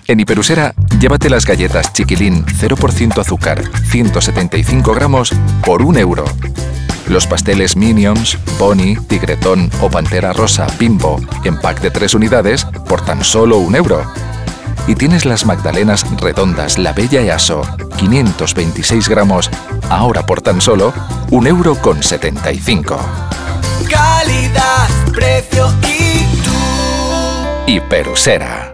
En Hiperusera, llévate las galletas Chiquilín 0% azúcar, 175 gramos por €1. Los pasteles Minions, Bonnie, Tigretón o Pantera Rosa Bimbo en pack de 3 unidades por tan solo €1. Y tienes las magdalenas redondas La Bella Easo, 526 gramos, ahora por tan solo €1,75. Calidad, precio y tú. Hiperusera.